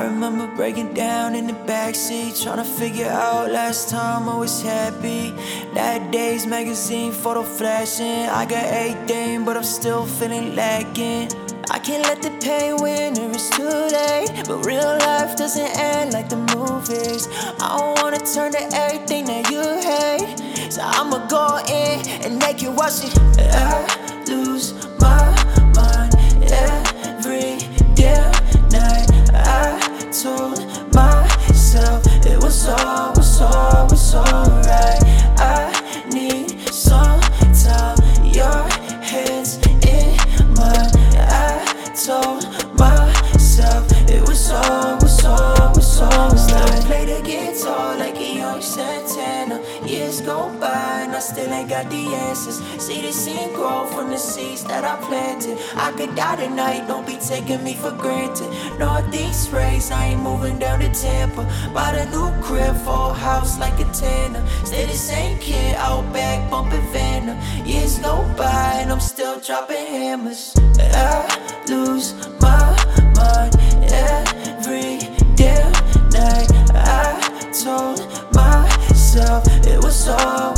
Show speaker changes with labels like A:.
A: remember breaking down in the backseat, trying to figure out last time I was happy. Nowadays, magazine photo flashing. I got everything, but I'm still feeling lacking. I can't let the pain win or it's too late. But real life doesn't end like the movies. I don't wanna turn to everything that you hate, so I'ma go in and make you watch it. I lose my mind every damn night. I told myself it was alright. I need some time, your hands in mine. I told myself it was alright. I play the guitar like a young Santana. Years go by and I still ain't got the answers. See the scene grow from the seeds that I planted. I could die tonight, don't be taking me for granted. Northeast race, I ain't moving down to Tampa. Bought a new crib, full house like a Tanner. Stay the same kid, out back bumping Vanna. Years go by and I'm still dropping hammers. I lose my mind every damn night. I told myself it was all